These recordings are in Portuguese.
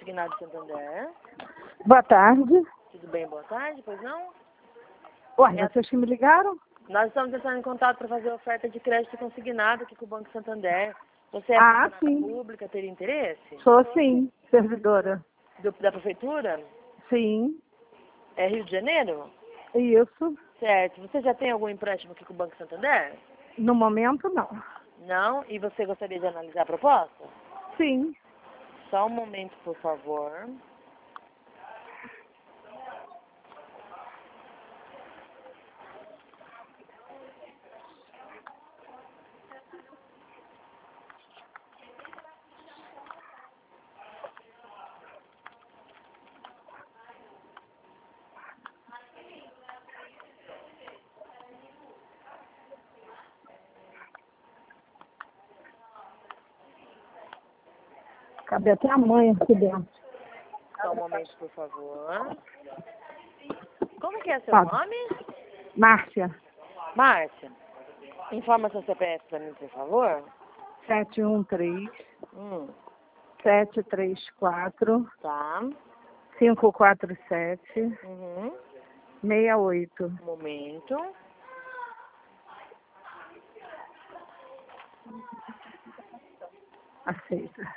Consignado Santander. Boa tarde. Tudo bem, boa tarde, pois não? Ué, vocês que me ligaram? Nós estamos entrando em contato para fazer oferta de crédito consignado aqui com o Banco Santander. Você é Ah, funcionária sim. pública, teria interesse? Sou sim, servidora. Da prefeitura? Sim, É Rio de Janeiro? isso. Certo. Você já tem algum empréstimo aqui com o Banco Santander? No momento, não. Não? E você gostaria de analisar a proposta? Sim. Só um momento, por favor. Cabe até a mãe aqui dentro. Só um momento, por favor. Como que é seu Pode. nome? Márcia, Márcia. Informa seu CPF para mim, por favor. 713 Hum, 734 tá. 547 Uhum. 68. Um momento. Aceita.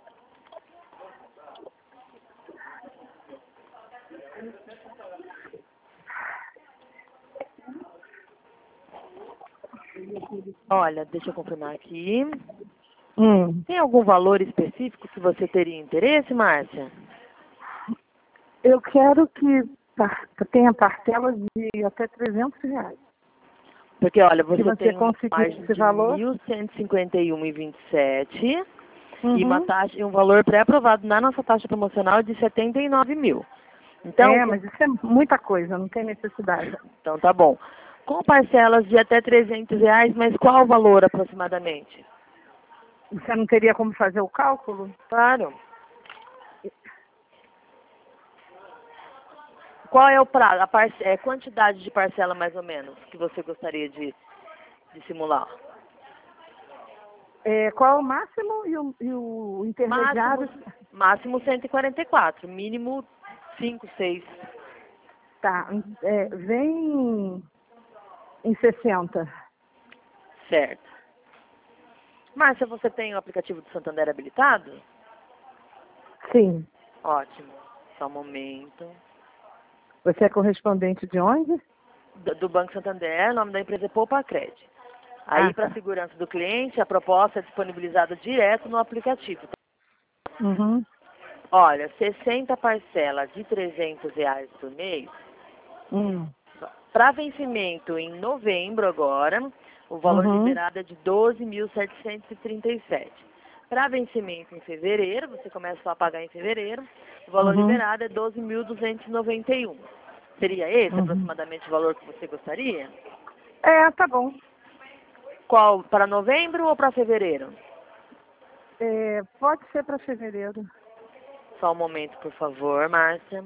Olha, deixa eu confirmar aqui. Hum. Tem algum valor específico que você teria interesse, Márcia? Eu quero que tenha parcela de até R$ 300. Porque, olha, Se você você tem uma conseguir margem esse de valor. 1.151,27 e uma Uhum. taxa e um valor pré-aprovado na nossa taxa promocional de 79 mil. Então, Mas isso é muita coisa, não tem necessidade. então tá bom. Com parcelas de até R$ 300, mas qual o valor aproximadamente? Você não teria como fazer o cálculo? Claro. Qual é o prazo, quantidade de parcela mais ou menos que você gostaria de simular? Qual é o máximo e o intermediário? Máximo 144, mínimo 5, 6. Tá, vem em 60. Certo. Márcia, você tem o aplicativo do Santander habilitado? Sim. Ótimo. Só um momento. Você é correspondente de onde? Do Banco Santander, o nome da empresa é Poupa Cred. Aí, para a Tá. segurança do cliente, a proposta é disponibilizada direto no aplicativo. Uhum. Olha, 60 parcelas de R$ 300 por mês. Para vencimento em novembro agora, o valor Uhum. liberado é de 12.737. Para vencimento em fevereiro, você começa só a pagar em fevereiro, o valor Uhum. liberado é 12.291. Seria esse Uhum. aproximadamente o valor que você gostaria? Tá bom. Qual, para novembro ou para fevereiro? Pode ser para fevereiro. Só um momento, por favor, Márcia.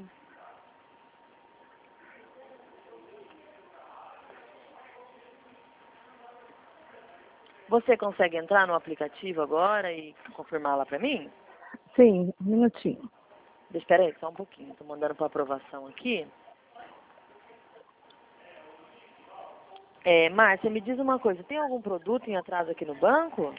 Você consegue entrar no aplicativo agora e confirmar lá para mim? Sim, um minutinho. Espera aí, só um pouquinho. Estou mandando para aprovação aqui. Márcia, me diz uma coisa. Tem algum produto em atraso aqui no banco?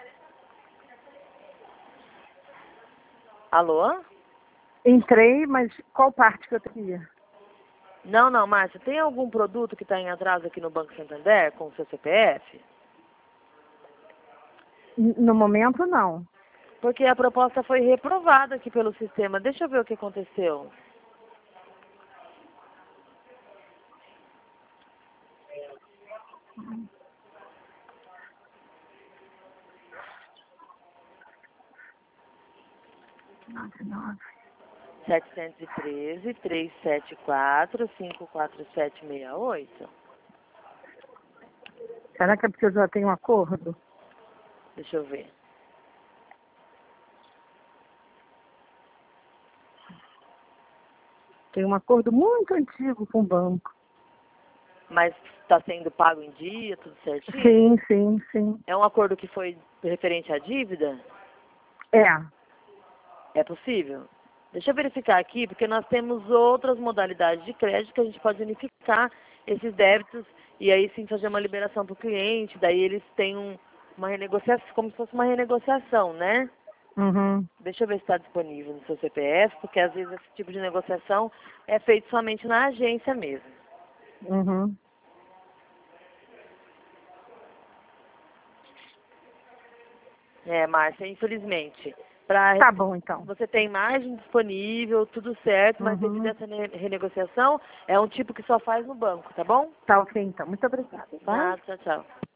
Alô? Entrei, mas qual parte que eu queria? Não, Márcia. Tem algum produto que está em atraso aqui no Banco Santander com o seu CPF? No momento, não. Porque a proposta foi reprovada aqui pelo sistema. Deixa eu ver o que aconteceu. Não. 713-374-54768. Será que é porque eu já tenho um acordo? Deixa eu ver. Tenho um acordo muito antigo com o banco. Mas está sendo pago em dia, tudo certinho? Sim, sim, sim. É um acordo que foi referente à dívida? É. É possível? Deixa eu verificar aqui, porque nós temos outras modalidades de crédito que a gente pode unificar esses débitos e aí sim fazer uma liberação para o cliente, daí eles têm uma renegociação, como se fosse uma renegociação, né? Uhum. Deixa eu ver se está disponível no seu CPF, porque às vezes esse tipo de negociação é feito somente na agência mesmo. Uhum. Márcia, infelizmente. Pra, Tá bom, então. Você tem margem disponível, tudo certo, mas devido a essa renegociação, é um tipo que só faz no banco, tá bom? Tá ok, então. Muito obrigada. Tá? Tchau, tchau.